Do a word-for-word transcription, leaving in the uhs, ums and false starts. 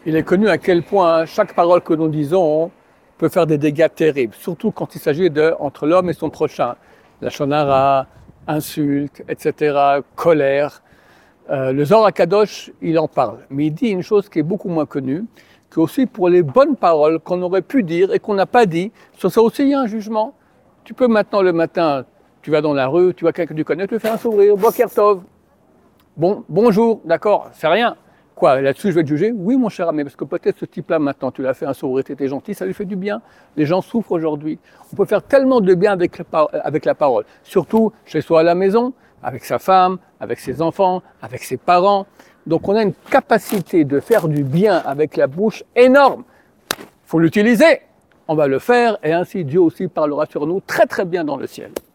Il est connu à quel point chaque parole que nous disons peut faire des dégâts terribles, surtout quand il s'agit de entre l'homme et son prochain. Lachon hara, insulte, et cetera, colère. Euh, le Zohar HaKadosh, il en parle, mais il dit une chose qui est beaucoup moins connue, que aussi pour les bonnes paroles qu'on aurait pu dire et qu'on n'a pas dit, sur ça aussi il y a un jugement. Tu peux maintenant le matin, tu vas dans la rue, tu vois quelqu'un que tu connais, tu lui fais un sourire, Boker Tov. Bon, bonjour, d'accord, c'est rien. Quoi, là-dessus je vais te juger? Oui mon cher ami, parce que peut-être ce type-là maintenant, tu l'as fait un sourire, tu étais gentil, ça lui fait du bien. Les gens souffrent aujourd'hui. On peut faire tellement de bien avec, avec la parole, surtout chez soi à la maison, avec sa femme, avec ses enfants, avec ses parents. Donc on a une capacité de faire du bien avec la bouche énorme. Il faut l'utiliser, on va le faire et ainsi Dieu aussi parlera sur nous très très bien dans le ciel.